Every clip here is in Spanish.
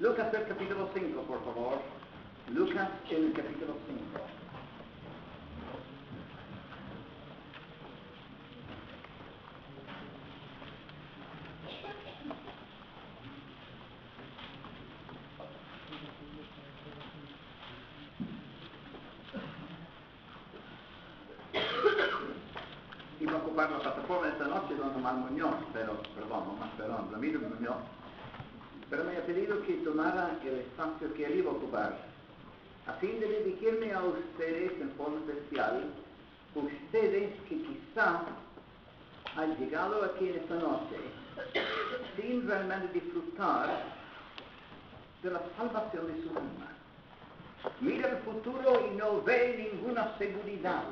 Lucas el capítulo 5, por favor. Lucas el capítulo 5. Iba a ocupar la plataforma esta noche don Omar Muñoz, Ramiro Muñoz, pero me ha pedido que tomara el espacio que él iba a ocupar, a fin de dirigirme a ustedes en forma especial, ustedes que quizá han llegado aquí en esta noche sin realmente disfrutar de la salvación de su alma. Mira el futuro y no ve ninguna seguridad.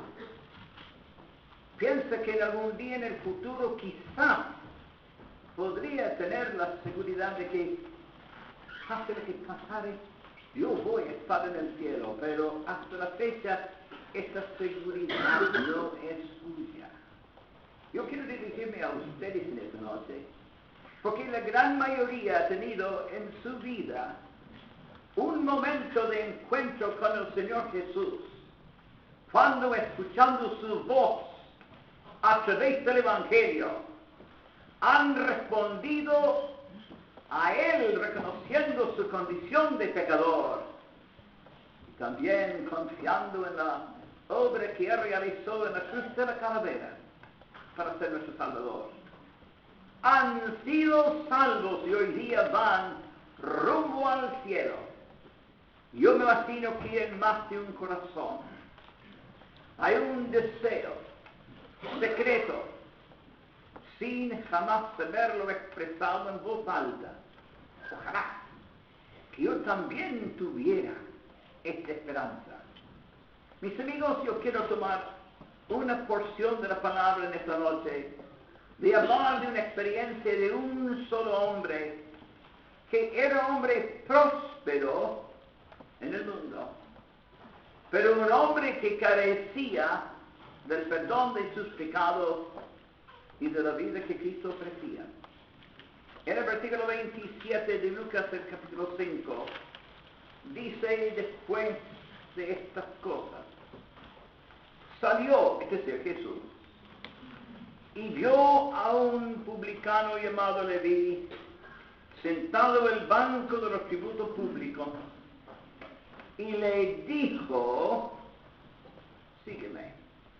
Piensa que en algún día en el futuro quizá podría tener la seguridad de que pase lo que pasare, yo voy a estar en el cielo, pero hasta la fecha esta seguridad no es suya. Yo quiero dirigirme a ustedes en esta noche, porque la gran mayoría ha tenido en su vida un momento de encuentro con el Señor Jesús, cuando escuchando su voz a través del Evangelio, han respondido a Él reconociendo su condición de pecador y también confiando en la obra que Él realizó en la cruz de la calavera para ser nuestro Salvador. Han sido salvos y hoy día van rumbo al cielo. Yo me imagino que en más de un corazón hay un deseo secreto, sin jamás haberlo expresado en voz alta. Ojalá que yo también tuviera esta esperanza. Mis amigos, yo quiero tomar una porción de la palabra en esta noche, de hablar de una experiencia de un solo hombre, que era hombre próspero en el mundo, pero un hombre que carecía del perdón de sus pecados y de la vida que Cristo ofrecía. En el versículo 27 de Lucas, el capítulo 5, dice después de estas cosas, salió, es decir, Jesús, y vio a un publicano llamado Leví, sentado en el banco de los tributos públicos, y le dijo, sígueme.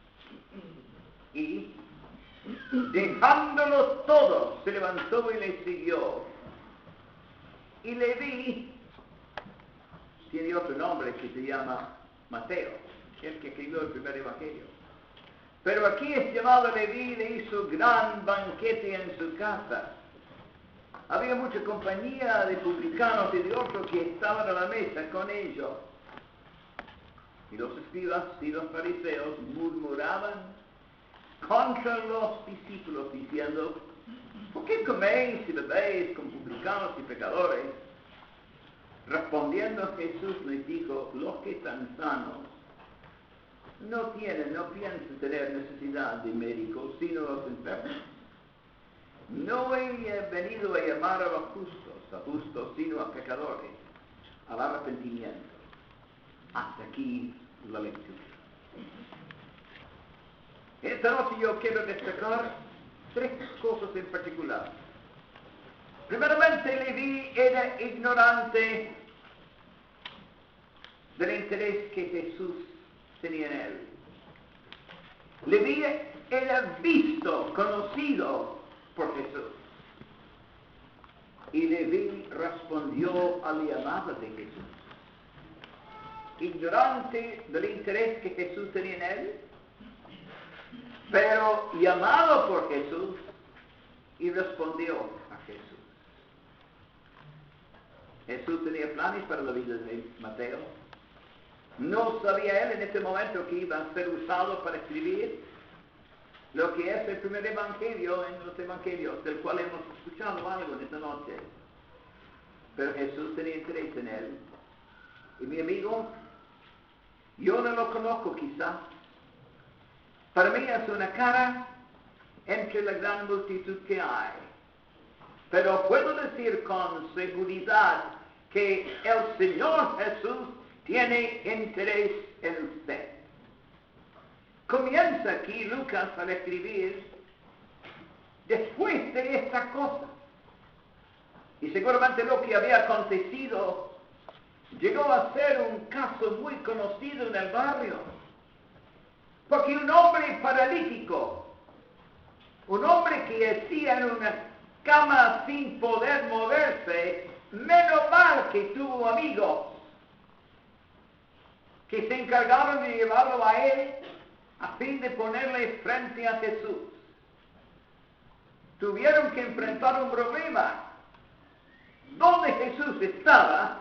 Y dejándolo todo, se levantó y le siguió. Y Leví tiene otro nombre que se llama Mateo, el que escribió el primer evangelio. Pero aquí es llamado Leví, le hizo gran banquete en su casa. Había mucha compañía de publicanos y de otros que estaban a la mesa con ellos. Y los escribas y los fariseos murmuraban contra los discípulos, diciendo, ¿por qué coméis y bebéis con publicanos y pecadores? Respondiendo Jesús les dijo, los que están sanos no piensan tener necesidad de médicos, sino los enfermos. No he venido a llamar a los justos, sino a pecadores, al arrepentimiento. Hasta aquí la lectura. Esta noche yo quiero destacar tres cosas en particular. Primeramente, Leví era ignorante del interés que Jesús tenía en él. Leví era visto, conocido por Jesús. Y Leví respondió a la llamada de Jesús. Ignorante del interés que Jesús tenía en él, pero llamado por Jesús y respondió a Jesús. Jesús tenía planes para la vida de Mateo. No sabía él en este momento que iba a ser usado para escribir lo que es el primer evangelio en los evangelios, del cual hemos escuchado algo en esta noche. Pero Jesús tenía interés en él. Y mi amigo, yo no lo conozco quizá. Para mí es una cara entre la gran multitud que hay. Pero puedo decir con seguridad que el Señor Jesús tiene interés en usted. Comienza aquí Lucas al escribir después de esta cosa. Y seguramente lo que había acontecido llegó a ser un caso muy conocido en el barrio. Porque un hombre paralítico, un hombre que yacía en una cama sin poder moverse, menos mal que tuvo amigos que se encargaron de llevarlo a él a fin de ponerle frente a Jesús. Tuvieron que enfrentar un problema. Donde Jesús estaba,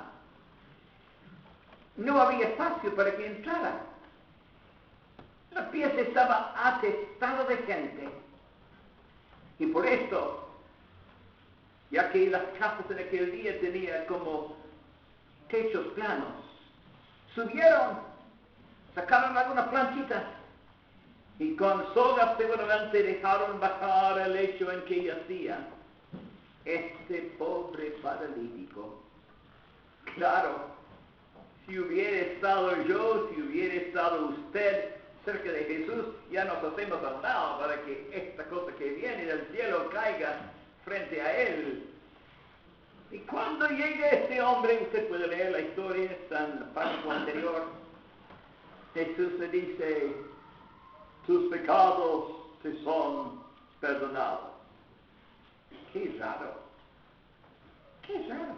no había espacio para que entrara. La pieza estaba atestada de gente. Y por esto, ya que las casas en aquel día tenían como techos planos, subieron, sacaron algunas planchitas y con sogas seguramente dejaron bajar el lecho en que yacía este pobre paralítico. Claro, si hubiera estado yo, si hubiera estado usted cerca de Jesús, ya nos hacemos a un lado para que esta cosa que viene del cielo caiga frente a él. Y cuando llega este hombre, usted puede leer la historia, está en el párrafo anterior, Jesús le dice, tus pecados te son perdonados. Qué raro. Qué raro.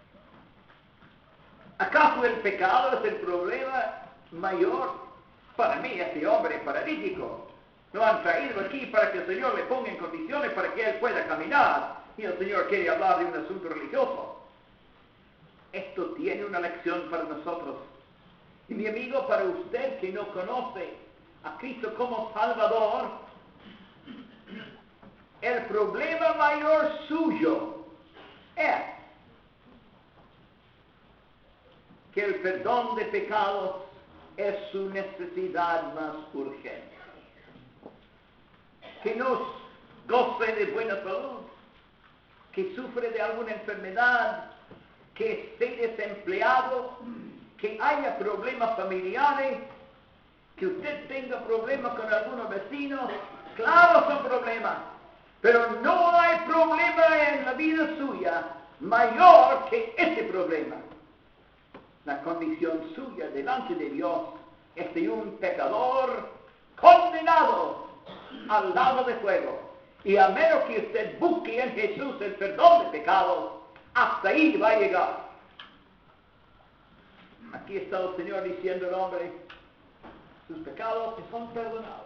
¿Acaso el pecado es el problema mayor? Para mí, este hombre paralítico lo han traído aquí para que el Señor le ponga en condiciones para que él pueda caminar. Y el Señor quiere hablar de un asunto religioso. Esto tiene una lección para nosotros. Y mi amigo, para usted que no conoce a Cristo como Salvador, el problema mayor suyo es que el perdón de pecados es su necesidad más urgente. Que nos goce de buena salud, que sufre de alguna enfermedad, que esté desempleado, que haya problemas familiares, que usted tenga problemas con algunos vecinos. Claro, son problemas, pero no hay problema en la vida suya mayor que ese problema. La condición suya delante de Dios es de un pecador condenado al lago de fuego. Y a menos que usted busque en Jesús el perdón de pecados, hasta ahí va a llegar. Aquí está el Señor diciendo al hombre, sus pecados te son perdonados.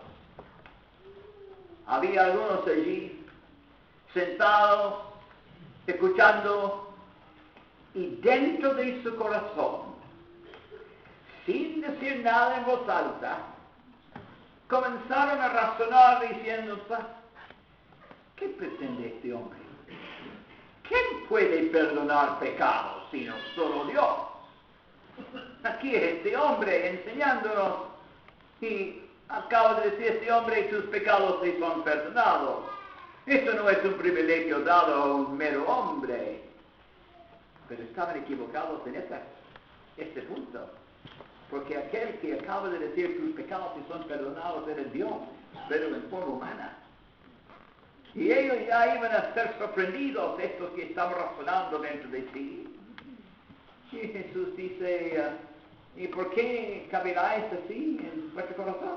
Había algunos allí, sentados, escuchando, y dentro de su corazón, sin decir nada en voz alta, comenzaron a razonar diciendo, ¿qué pretende este hombre? ¿Quién puede perdonar pecados sino solo Dios? Aquí es este hombre enseñándonos y acaba de decir este hombre, sus pecados te son perdonados. Esto no es un privilegio dado a un mero hombre. Pero estaban equivocados en este punto. Porque aquel que acaba de decir tus pecados te son perdonados era Dios, pero en forma humana. Y ellos ya iban a ser sorprendidos, estos que estaban razonando dentro de sí. Y Jesús dice, ¿y por qué caviláis así en vuestro corazón?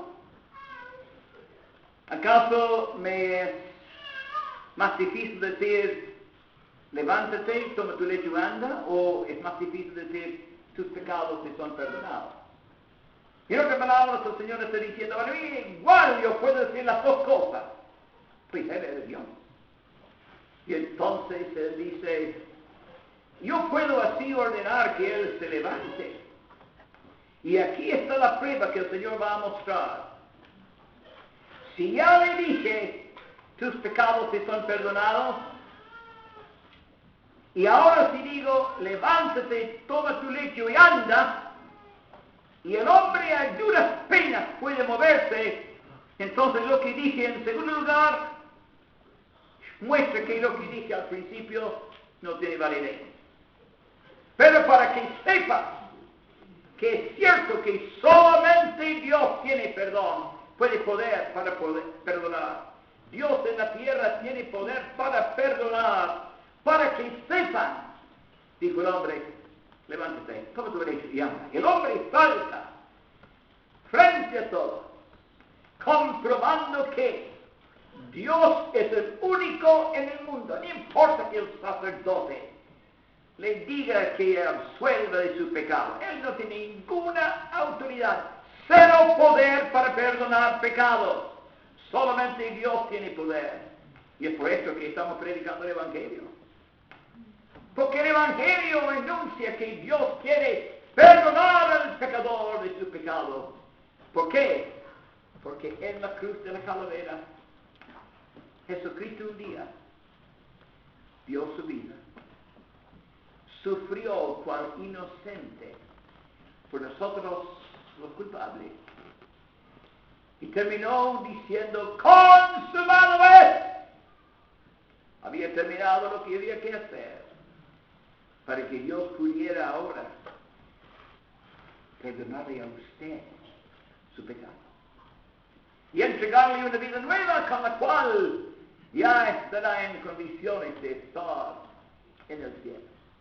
¿Acaso me es más difícil decir, levántate, toma tu lecho y anda? ¿O es más difícil decir, tus pecados te son perdonados? Y en otras palabras, el Señor está diciendo, a mí igual yo puedo decir las dos cosas. Pues Él es Dios. Y entonces Él dice, yo puedo así ordenar que Él se levante. Y aquí está la prueba que el Señor va a mostrar. Si ya le dije, tus pecados te son perdonados, y ahora si digo, levántate, toma tu lecho y anda, y el hombre a duras penas puede moverse, entonces lo que dije en segundo lugar muestra que lo que dije al principio no tiene validez. Pero para que sepas que es cierto que solamente Dios tiene perdón, poder perdonar. Dios en la tierra tiene poder para perdonar, para que sepan, dijo el hombre, levántate, toma tu derecho y anda. El hombre salta frente a todo, comprobando que Dios es el único en el mundo. No importa que el sacerdote le diga que absuelva de su pecado. Él no tiene ninguna autoridad, cero poder para perdonar pecados. Solamente Dios tiene poder. Y es por eso que estamos predicando el Evangelio. Porque el Evangelio enuncia que Dios quiere perdonar al pecador de su pecado. ¿Por qué? Porque en la cruz de la calavera, Jesucristo un día dio su vida. Sufrió cual inocente por nosotros los culpables. Y terminó diciendo, consumado es. Había terminado lo que había que hacer para que Dios pudiera ahora perdonarle a usted su pecado y entregarle una vida nueva con la cual ya estará en condiciones de estar en el cielo.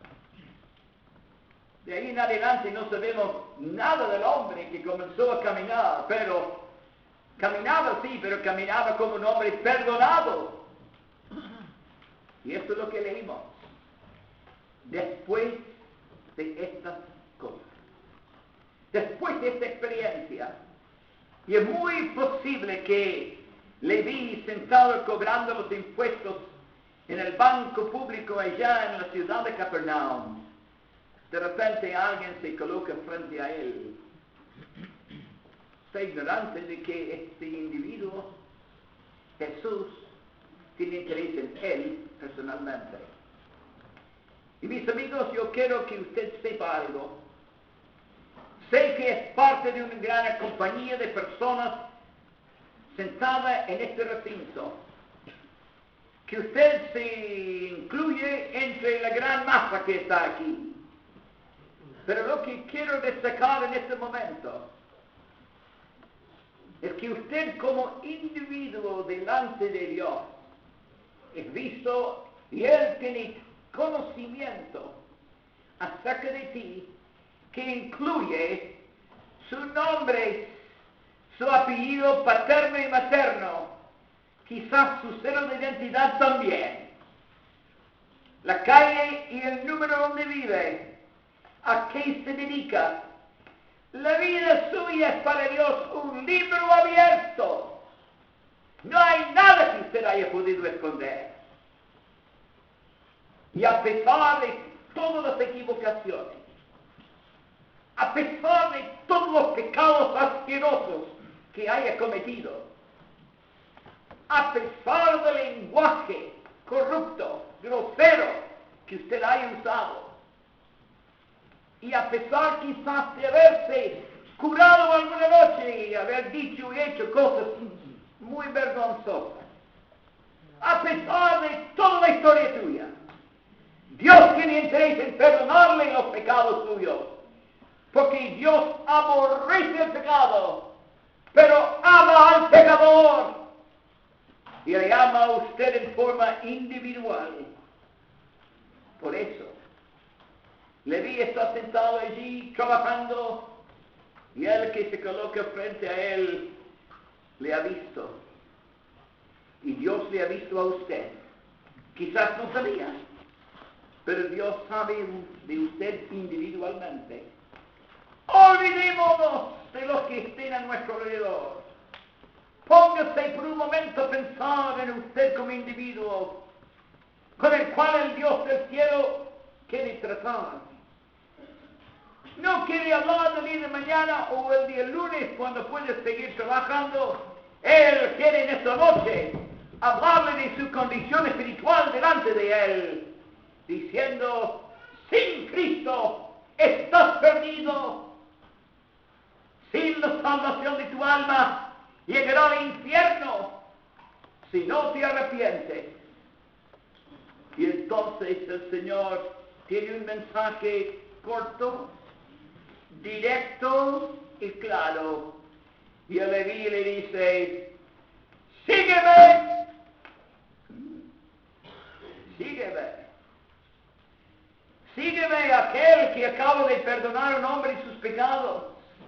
De ahí en adelante no sabemos nada del hombre que comenzó a caminar, pero caminaba sí, pero caminaba como un hombre perdonado. Y esto es lo que leímos. Después de estas cosas, después de esta experiencia, y es muy posible que Leví, sentado cobrando los impuestos en el banco público allá en la ciudad de Capernaum, de repente alguien se coloca frente a él. Está ignorante de que este individuo, Jesús, tiene interés en él personalmente. Y mis amigos, yo quiero que usted sepa algo. Sé que es parte de una gran compañía de personas sentada en este recinto, que usted se incluye entre la gran masa que está aquí. Pero lo que quiero destacar en este momento es que usted como individuo delante de Dios es visto y Él tiene conocimiento acerca de ti que incluye su nombre, su apellido paterno y materno, quizás su cero de identidad también, la calle y el número donde vive, a qué se dedica. La vida suya es para Dios un libro abierto. No hay nada que usted haya podido esconder. Y a pesar de todas las equivocaciones, a pesar de todos los pecados asquerosos que haya cometido, a pesar del lenguaje corrupto, grosero que usted haya usado, y a pesar quizás de haberse curado alguna noche y haber dicho y hecho cosas muy vergonzosas, a pesar de toda la historia tuya, Dios tiene interés en perdonarle los pecados tuyos, porque Dios aborrece el pecado, pero ama al pecador y le ama a usted en forma individual. Por eso, Leví está sentado allí trabajando y el que se coloca frente a él le ha visto. Y Dios le ha visto a usted. Quizás no sabía, pero Dios sabe de usted individualmente. Olvidémonos de los que estén a nuestro alrededor. Póngase por un momento a pensar en usted como individuo, con el cual el Dios del cielo quiere tratar. No quiere hablar del día de mañana o el día lunes cuando puede seguir trabajando. Él quiere en esta noche hablarle de su condición espiritual delante de Él, diciendo, sin Cristo estás perdido. Sin la salvación de tu alma llegará al infierno si no te arrepientes. Y entonces el Señor tiene un mensaje corto, directo y claro. Y el Leví le dice, sígueme, sígueme. Sígueme aquel que acaba de perdonar a un hombre sus pecados.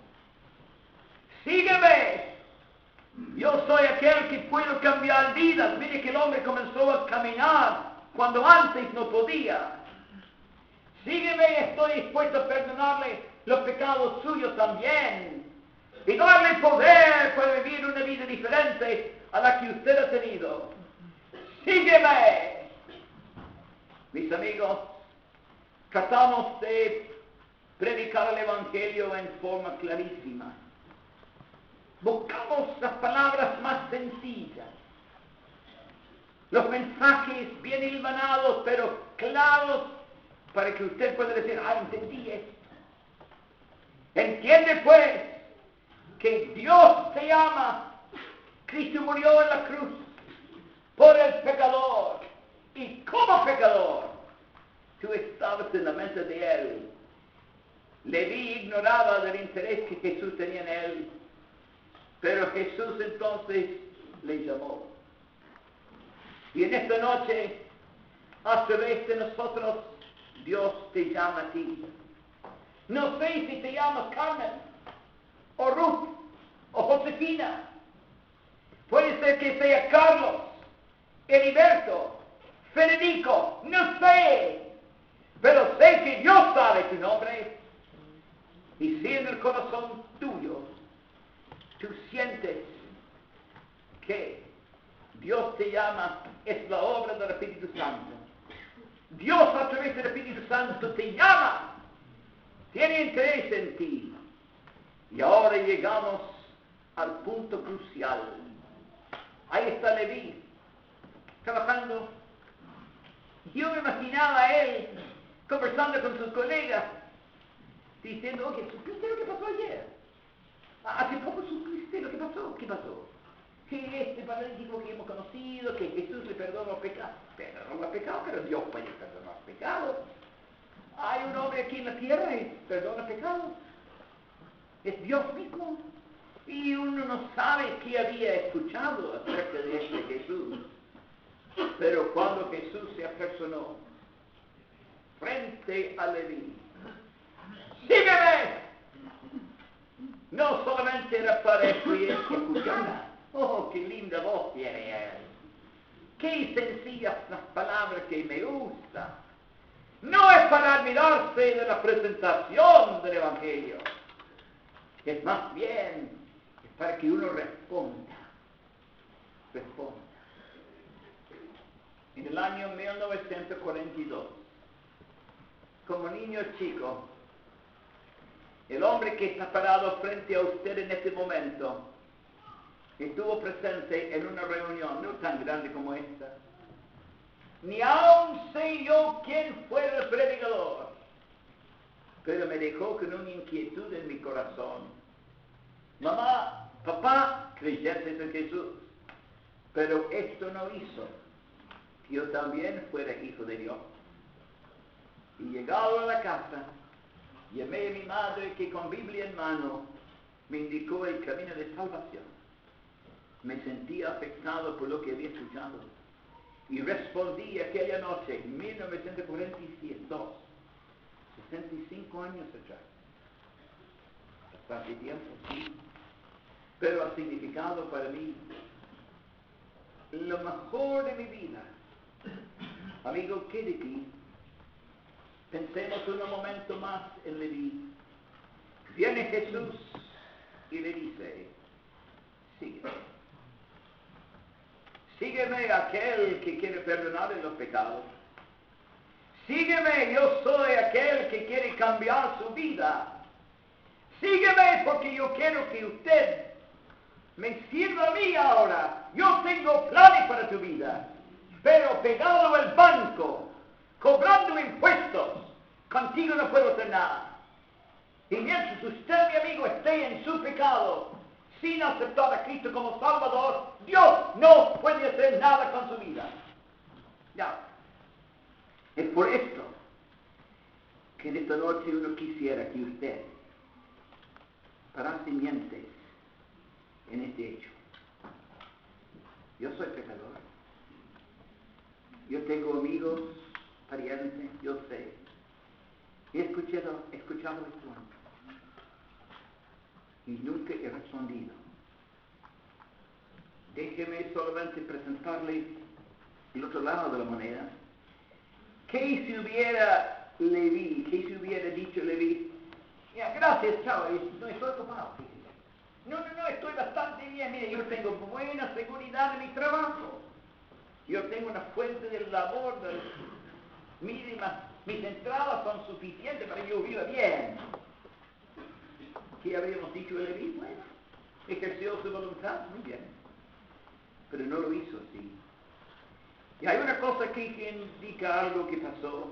Sígueme. Yo soy aquel que puedo cambiar vidas. Mire que el hombre comenzó a caminar cuando antes no podía. Sígueme y estoy dispuesto a perdonarle los pecados suyos también. Y darle poder para vivir una vida diferente a la que usted ha tenido. Sígueme. Mis amigos, tratamos de predicar el Evangelio en forma clarísima. Buscamos las palabras más sencillas. Los mensajes bien hilvanados, pero claros, para que usted pueda decir, entendí esto. Entiende pues que Dios te ama. Cristo murió en la cruz por el pecador. Y como pecador, tú estabas en la mente de Él. Leví ignoraba del interés que Jesús tenía en él. Pero Jesús entonces le llamó. Y en esta noche, a través de nosotros, Dios te llama a ti. No sé si te llamas Carmen, o Ruth, o Josefina. Puede ser que sea Carlos, Heriberto, Federico, no sé. Pero sé que Dios sabe tu nombre. Y si en el corazón tuyo tú sientes que Dios te llama, es la obra del Espíritu Santo. Dios a través del Espíritu Santo te llama, tiene interés en ti. Y ahora llegamos al punto crucial. Ahí está Leví, trabajando. Yo me imaginaba a él conversando con sus colegas, diciendo, oye, ¿supiste lo que pasó ayer? Hace poco supiste lo que pasó. ¿Qué pasó? Que este paralítico que hemos conocido, que Jesús le perdonó los pecados. Perdonó los pecados, pero Dios puede perdonar los pecados. Hay un hombre aquí en la tierra y perdona pecados. Es Dios mismo. Y uno no sabe qué había escuchado acerca de este Jesús. Pero cuando Jesús se apersonó frente a Leví, ¡sígueme! No solamente era para escucharla. ¡Oh, qué linda voz tiene él! ¡Qué sencillas las palabras que me gustan! No es para admirarse de la presentación del Evangelio. Es más bien, es para que uno responda. Responda. En el año 1942, como niño chico, el hombre que está parado frente a usted en este momento estuvo presente en una reunión no tan grande como esta. Ni aún sé yo quién fuera el predicador, pero me dejó con una inquietud en mi corazón. Mamá, papá, creyentes en Jesús, pero esto no hizo que yo también fuera hijo de Dios. Y llegado a la casa, llamé a mi madre que con Biblia en mano me indicó el camino de salvación. Me sentía afectado por lo que había escuchado y respondí aquella noche, en 1942, 65 años atrás. Bastante tiempo, sí. Pero ha significado para mí lo mejor de mi vida. Amigo, ¿qué de ti? Pensemos un momento más en Leví. Viene Jesús y le dice, sígueme. Sígueme aquel que quiere perdonarle los pecados. Sígueme, yo soy aquel que quiere cambiar su vida. Sígueme porque yo quiero que usted me sirva a mí ahora. Yo tengo planes para tu vida. Pero pegado al banco, cobrando impuestos, contigo no puedo hacer nada. Y mientras usted, mi amigo, esté en su pecado, sin aceptar a Cristo como Salvador, Dios no puede hacer nada con su vida. Ya. Es por esto que en esta noche uno quisiera que usted parase mientes en este hecho. Yo soy pecador. Yo tengo amigos, parientes, yo sé. He escuchado esto y nunca he respondido. Déjeme solamente presentarle el otro lado de la moneda. ¿Qué si hubiera dicho Leví? Ya, gracias, chao, no estoy ocupado. No, estoy bastante bien. Mire, yo tengo buena seguridad en mi trabajo. Yo tengo una fuente de labor mínima. Mis entradas son suficientes para que yo viva bien. ¿Qué habríamos dicho de Leví? Bueno, ejerció su voluntad, muy bien. Pero no lo hizo así. Y hay una cosa aquí que indica algo que pasó.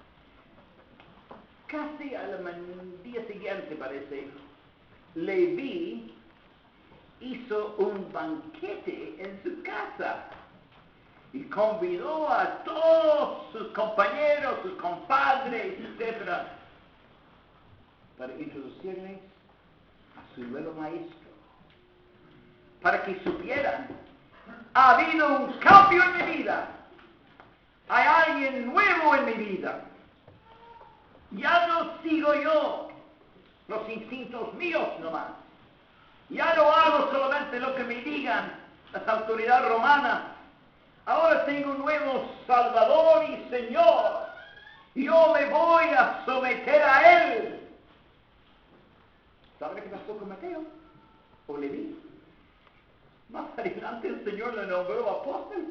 Casi al día siguiente, parece, Leví hizo un banquete en su casa y convidó a todos sus compañeros, sus compadres, etc., para introducirles a su nuevo maestro, para que supieran: ha habido un cambio en mi vida, hay alguien nuevo en mi vida, ya no sigo yo los instintos míos nomás, ya no hago solamente lo que me digan las autoridades romanas, ahora tengo un nuevo Salvador y Señor, yo me voy a someter a Él. ¿Sabe qué pasó con Mateo? ¿O Leví? Más adelante el Señor le nombró apóstol.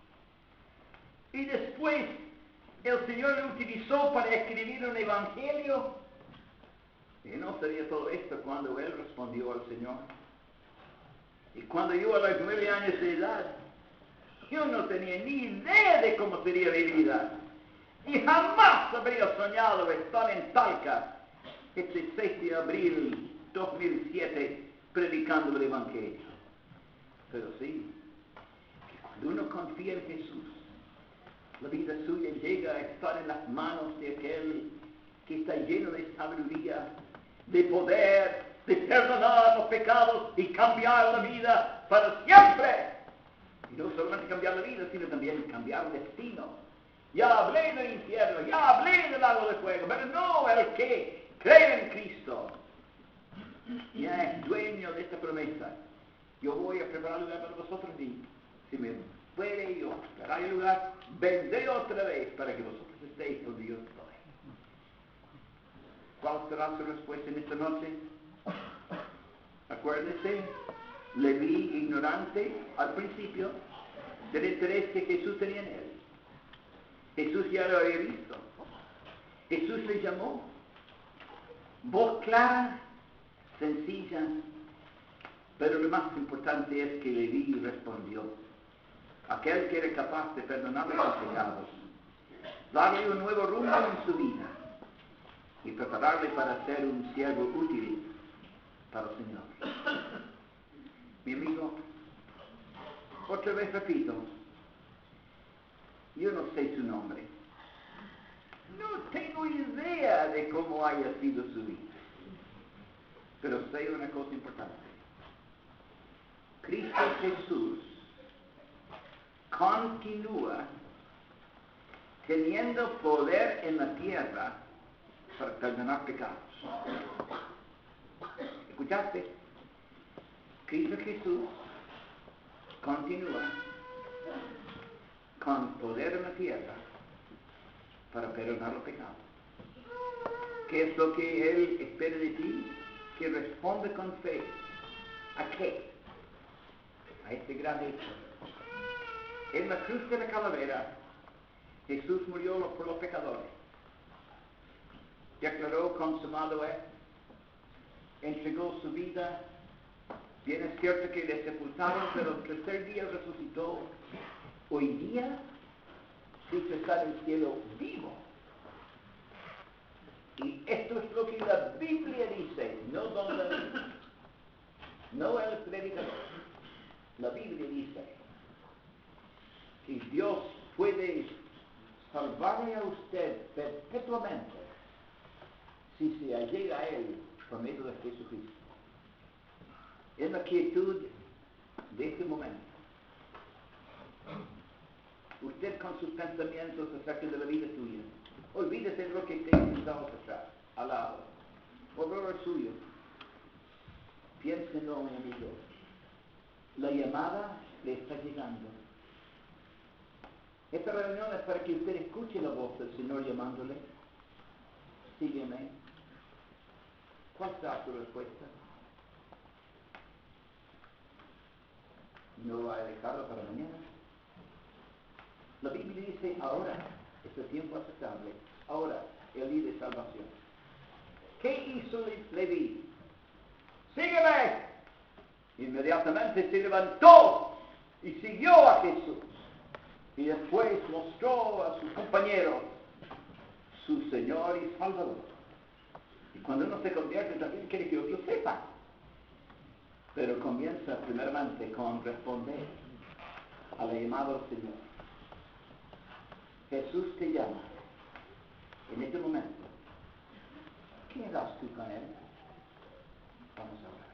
Y después el Señor lo utilizó para escribir un evangelio. Y no sabía todo esto cuando él respondió al Señor. Y cuando yo a los 9 años de edad, yo no tenía ni idea de cómo sería mi vida. Y jamás habría soñado estar en Talca este 6 de abril 2007 predicando el evangelio. Pero sí, que cuando uno confía en Jesús, la vida suya llega a estar en las manos de aquel que está lleno de sabiduría, de poder, de perdonar los pecados y cambiar la vida para siempre. Y no solamente cambiar la vida, sino también cambiar el destino. Ya hablé del infierno, ya hablé del lago de fuego, pero no el que cree en Cristo. Ya es dueño de esta promesa. Yo voy a preparar lugar para vosotros y si me puede yo preparar el lugar, vendré otra vez para que vosotros estéis donde yo estoy. ¿Cuál será su respuesta en esta noche? Acuérdese, Leví, ignorante al principio del interés que Jesús tenía en él. Jesús ya lo había visto. Jesús le llamó. Voz clara, sencilla, pero lo más importante es que Leví respondió. Aquel que era capaz de perdonarle sus pecados, darle un nuevo rumbo en su vida y prepararle para ser un siervo útil para el Señor. Mi amigo, otra vez repito, yo no sé su nombre. No tengo idea de cómo haya sido su vida. Pero sé una cosa importante. Cristo Jesús continúa teniendo poder en la tierra para perdonar pecados. ¿Escuchaste? Cristo Jesús continúa con poder en la tierra para perdonar los pecados. ¿Qué es lo que Él espera de ti? Que responda con fe. ¿A qué? A este gran hecho. En la cruz de la calavera, Jesús murió por los pecadores. Declaró consumado es. Entregó su vida. Bien es cierto que le sepultaron, pero el tercer día resucitó. Hoy día, Cristo está en el cielo vivo. Y esto es lo que la Biblia dice, no el predicador. La Biblia dice que Dios puede salvarle a usted perpetuamente si se allega a Él por medio de Jesucristo. En la quietud de este momento, usted con sus pensamientos acerca de la vida suya, olvídese de lo que esté sentado atrás, al lado, por el suyo. Piénsenlo, mi amigo. La llamada le está llegando. Esta reunión es para que usted escuche la voz del Señor llamándole. Sígueme. ¿Cuál será su respuesta? ¿No lo ha dejado para mañana? La Biblia dice ahora, es el tiempo aceptable, ahora el día de salvación. ¿Qué hizo Leví? ¡Sígueme! Inmediatamente se levantó y siguió a Jesús. Y después mostró a sus compañeros su Señor y Salvador. Y cuando uno se convierte también quiere que otros sepan. Pero comienza primeramente con responder a la llamada del Señor. Jesús te llama en este momento. ¿Qué harás tú con Él? Vamos a orar.